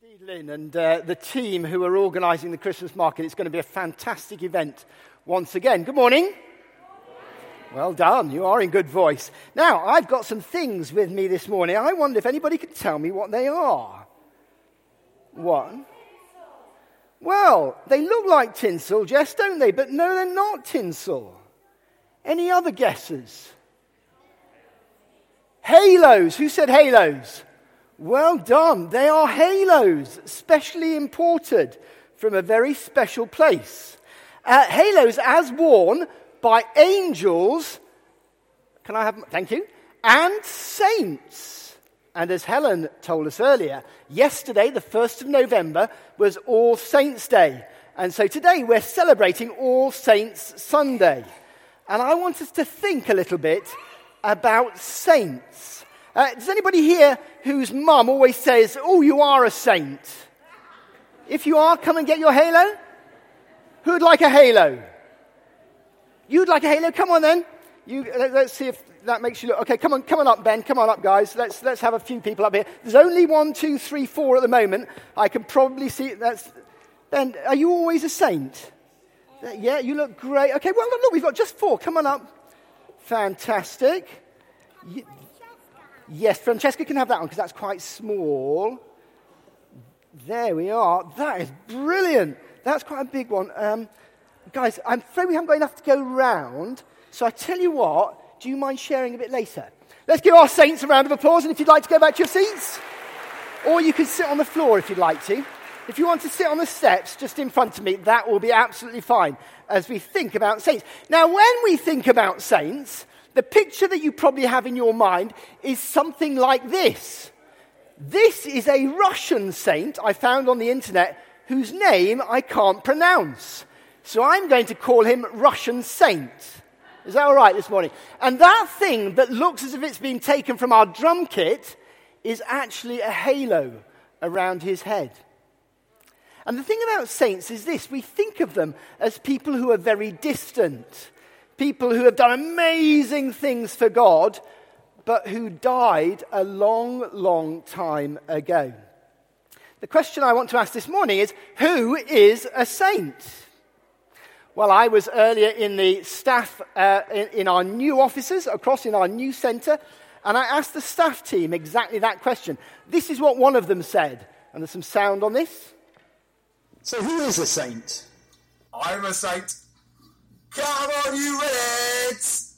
Indeed, Lynn, and the team who are organising the Christmas market. It's going to be a fantastic event once again. Good morning. Well done, you are in good voice. Now, I've got some things with me this morning. I wonder if anybody can tell me what they are. What? Well, they look like tinsel, Jess, don't they? But no, they're not tinsel. Any other guesses? Halos. Who said halos? Well done. They are halos, specially imported from a very special place. Halos as worn by angels, thank you, and saints. And as Helen told us earlier, yesterday, the 1st of November, was All Saints' Day. And so today we're celebrating All Saints' Sunday. And I want us to think a little bit about saints. Does anybody here whose mum always says, "Oh, you are a saint"? If you are, come and get your halo. Who'd like a halo? You'd like a halo? Come on then. Let's see if that makes you look. Okay, come on up, Ben. Come on up, guys. Let's have a few people up here. There's only 1, 2, 3, 4 at the moment. I can probably see that's. Ben, are you always a saint? Yeah, you look great. Okay, well look, we've got just 4. Come on up. Fantastic. Yes, Francesca can have that one because that's quite small. There we are. That is brilliant. That's quite a big one. Guys, I'm afraid we haven't got enough to go round. So I tell you what, do you mind sharing a bit later? Let's give our saints a round of applause. And if you'd like to go back to your seats, or you can sit on the floor if you'd like to. If you want to sit on the steps just in front of me, that will be absolutely fine as we think about saints. Now, when we think about saints, the picture that you probably have in your mind is something like this. This is a Russian saint I found on the internet whose name I can't pronounce. So I'm going to call him Russian Saint. Is that all right this morning? And that thing that looks as if it's been taken from our drum kit is actually a halo around his head. And the thing about saints is this: we think of them as people who are very distant, people who have done amazing things for God, but who died a long, long time ago. The question I want to ask this morning is, who is a saint? Well, I was earlier in the staff in our new offices, across in our new centre, and I asked the staff team exactly that question. This is what one of them said, and there's some sound on this. So who is a saint? I'm a saint. Come on, you Reds!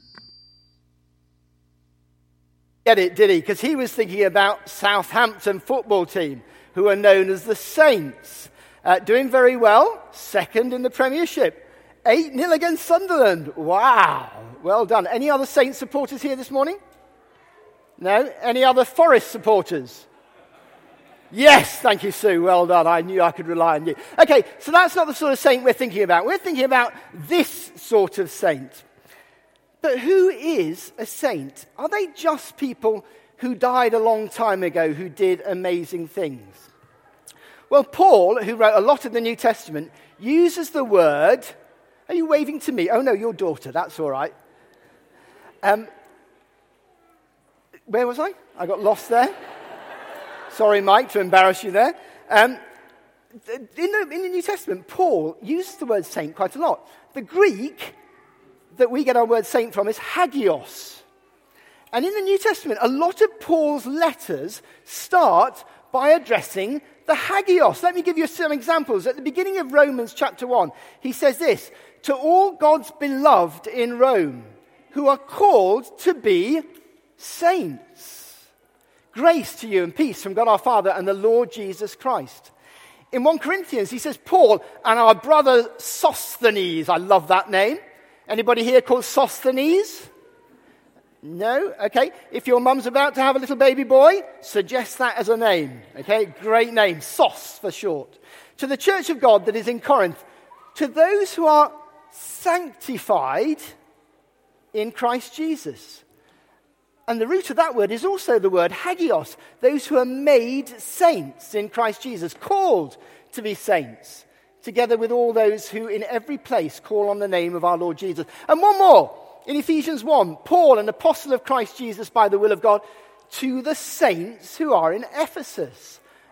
Get it, did he? Because he was thinking about Southampton football team, who are known as the Saints. Doing very well, second in the Premiership. 8-0 against Sunderland. Wow, well done. Any other Saints supporters here this morning? No? Any other Forest supporters? Yes, thank you, Sue. Well done. I knew I could rely on you. Okay, so that's not the sort of saint we're thinking about. We're thinking about this sort of saint. But who is a saint? Are they just people who died a long time ago who did amazing things? Well, Paul, who wrote a lot of the New Testament, uses the word... Are you waving to me? Oh, no, your daughter. That's all right. Where was I? I got lost there. Sorry, Mike, to embarrass you there. In the New Testament, Paul uses the word saint quite a lot. The Greek that we get our word saint from is hagios. And in the New Testament, a lot of Paul's letters start by addressing the hagios. Let me give you some examples. At the beginning of Romans chapter 1, he says this: "To all God's beloved in Rome, who are called to be saints. Grace to you and peace from God our Father and the Lord Jesus Christ." In 1 Corinthians, he says, Paul and our brother Sosthenes. I love that name. Anybody here called Sosthenes? No? Okay. If your mum's about to have a little baby boy, suggest that as a name. Okay? Great name. Sos for short. To the church of God that is in Corinth, to those who are sanctified in Christ Jesus. And the root of that word is also the word hagios, those who are made saints in Christ Jesus, called to be saints, together with all those who in every place call on the name of our Lord Jesus. And one more, in Ephesians 1, Paul, an apostle of Christ Jesus by the will of God, to the saints who are in Ephesus.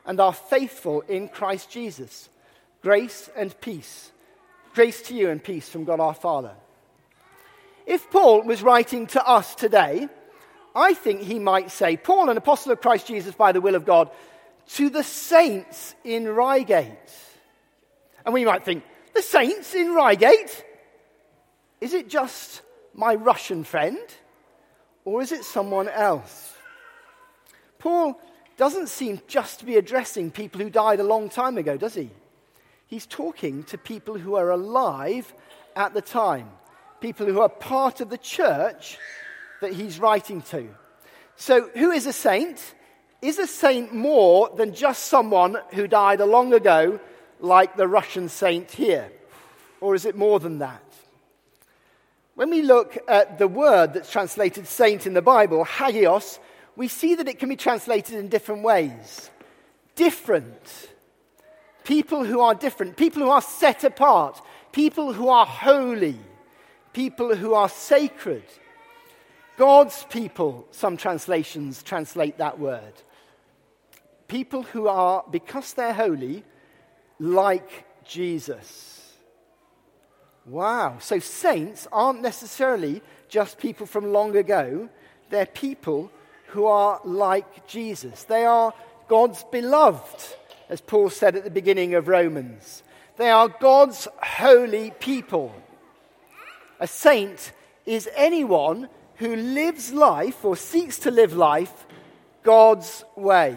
and are faithful in Christ Jesus. Grace and peace. Grace to you and peace from God our Father. If Paul was writing to us today, I think he might say, Paul, an apostle of Christ Jesus by the will of God, to the saints in Reigate. And we might think, the saints in Reigate? Is it just my Russian friend? Or is it someone else? Paul doesn't seem just to be addressing people who died a long time ago, does he? He's talking to people who are alive at the time. People who are part of the church that he's writing to. So, who is a saint? Is a saint more than just someone who died a long ago, like the Russian saint here? Or is it more than that? When we look at the word that's translated saint in the Bible, hagios, we see that it can be translated in different ways. Different. People who are different. People who are set apart. People who are holy. People who are sacred. God's people, some translations translate that word. People who are, because they're holy, like Jesus. Wow. So saints aren't necessarily just people from long ago. They're people who are like Jesus. They are God's beloved, as Paul said at the beginning of Romans. They are God's holy people. A saint is anyone who lives life or seeks to live life God's way.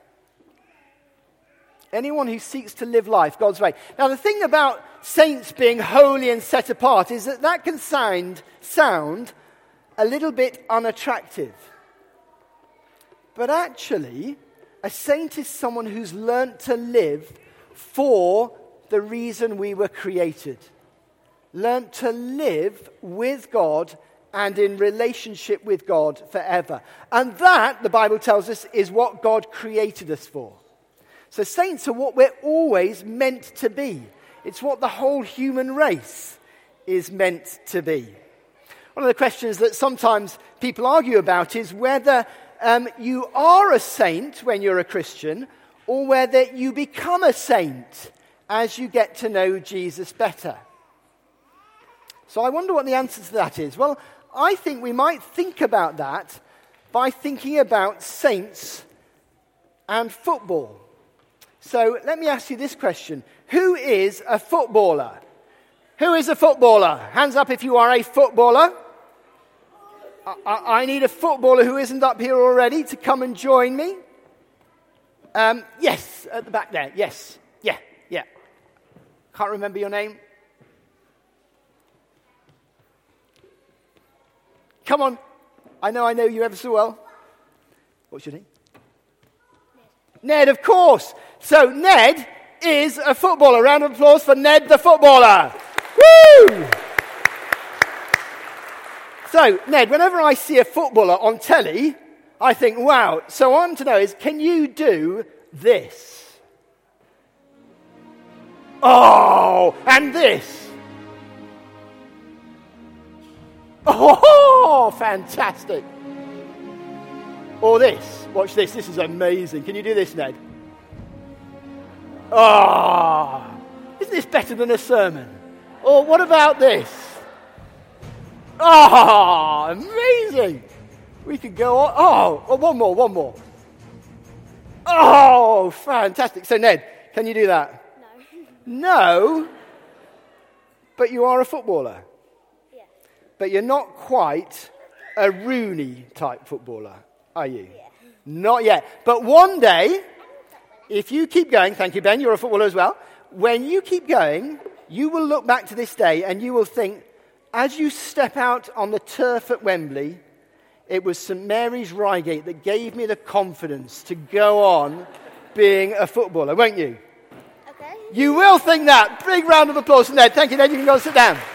Anyone who seeks to live life God's way. Now, the thing about saints being holy and set apart is that can sound a little bit unattractive. But actually, a saint is someone who's learnt to live for the reason we were created. Learnt to live with God and in relationship with God forever. And that, the Bible tells us, is what God created us for. So saints are what we're always meant to be. It's what the whole human race is meant to be. One of the questions that sometimes people argue about is whether you are a saint when you're a Christian, or whether you become a saint as you get to know Jesus better. So I wonder what the answer to that is. Well, I think we might think about that by thinking about saints and football. So let me ask you this question. Who is a footballer? Who is a footballer? Hands up if you are a footballer. I need a footballer who isn't up here already to come and join me. Yes, at the back there. Yes. Yeah. Can't remember your name. Come on. I know you ever so well. What's your name? Ned, of course. So Ned is a footballer. Round of applause for Ned the footballer. Woo! So, Ned, whenever I see a footballer on telly, I think, wow. So what I want to know is, can you do this? Oh, and this. Oh, fantastic. Or this. Watch this. This is amazing. Can you do this, Ned? Oh, isn't this better than a sermon? Or what about this? Oh, amazing. We could go on. Oh, one more. Oh, fantastic. So, Ned, can you do that? No? But you are a footballer? Yeah. But you're not quite a Rooney-type footballer, are you? Yeah. Not yet. But one day, if you keep going, thank you, Ben, you're a footballer as well. When you keep going, you will look back to this day and you will think, as you step out on the turf at Wembley, it was St Mary's Reigate that gave me the confidence to go on being a footballer, won't you? Okay. You will think that. Big round of applause for Ned. Thank you, Ned. You can go and sit down.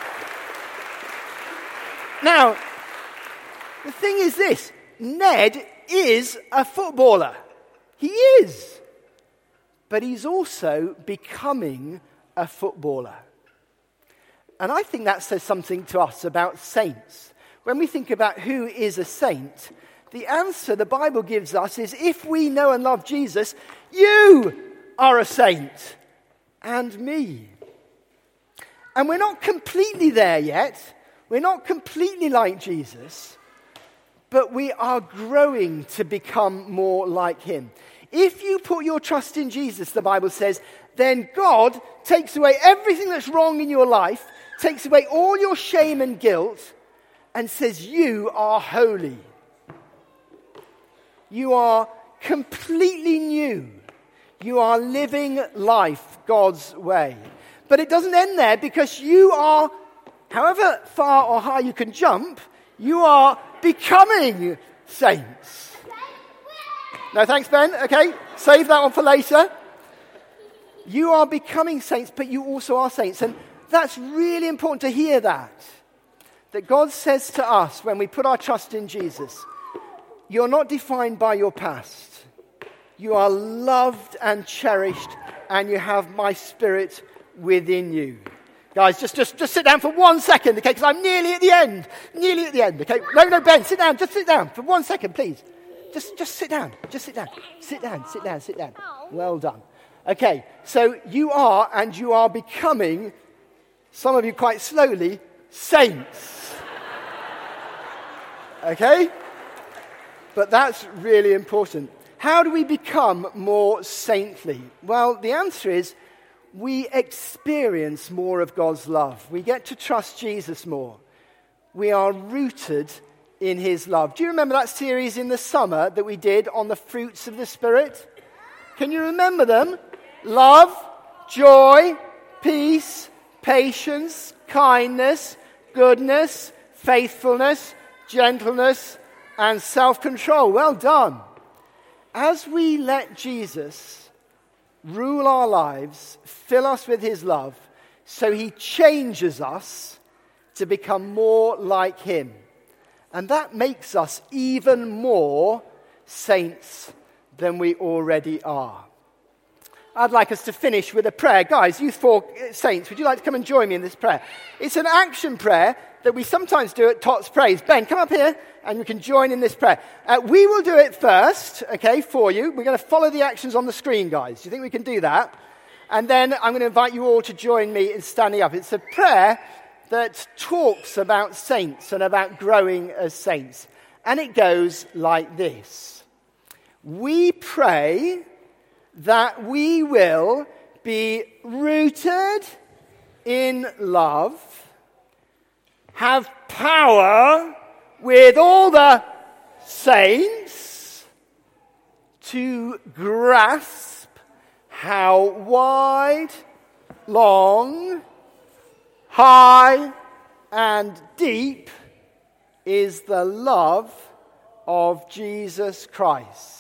Now, the thing is this. Ned is a footballer. He is. But he's also becoming a footballer. And I think that says something to us about saints. When we think about who is a saint, The answer the Bible gives us is if we know and love Jesus, you are a saint and me. And we're not completely there yet. We're not completely like Jesus, but we are growing to become more like him. If you put your trust in Jesus, the Bible says, then God takes away everything that's wrong in your life, takes away all your shame and guilt, and says you are holy. You are completely new. You are living life God's way. But it doesn't end there, because you are, however far or high you can jump, you are becoming saints. No, thanks, Ben. Okay, save that one for later. You are becoming saints, but you also are saints. And that's really important to hear that God says to us when we put our trust in Jesus, you're not defined by your past. You are loved and cherished, and you have my Spirit within you. Guys, just sit down for 1 second, okay? Because I'm nearly at the end. Nearly at the end, okay? No, Ben, sit down. Just sit down for 1 second, please. Just sit down. Just sit down. Sit down. Well done. Okay, so you are, and you are becoming, some of you quite slowly, saints. Okay? But that's really important. How do we become more saintly? Well, the answer is we experience more of God's love. We get to trust Jesus more. We are rooted in his love. Do you remember that series in the summer that we did on the fruits of the Spirit? Can you remember them? Love, joy, peace, patience, kindness, goodness, faithfulness, gentleness, and self-control. Well done. As we let Jesus rule our lives, fill us with his love, so he changes us to become more like him. And that makes us even more saints than we already are. I'd like us to finish with a prayer. Guys, you 4 saints, would you like to come and join me in this prayer? It's an action prayer that we sometimes do at Tots Praise. Ben, come up here and you can join in this prayer. We will do it first, okay, for you. We're going to follow the actions on the screen, guys. Do you think we can do that? And then I'm going to invite you all to join me in standing up. It's a prayer that talks about saints and about growing as saints. And it goes like this. We pray that we will be rooted in love, have power with all the saints to grasp how wide, long, high, and deep is the love of Jesus Christ,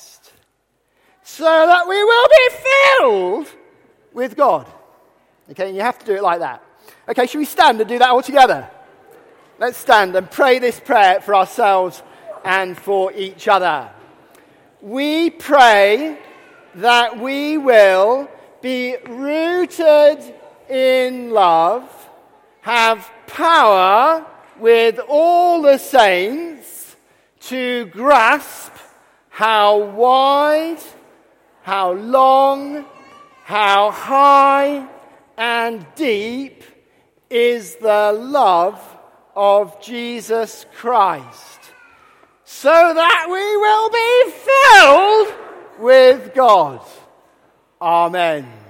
so that we will be filled with God. Okay, and you have to do it like that. Okay, should we stand and do that all together? Let's stand and pray this prayer for ourselves and for each other. We pray that we will be rooted in love, have power with all the saints to grasp how wide, how long, how high and deep is the love of Jesus Christ, so that we will be filled with God. Amen.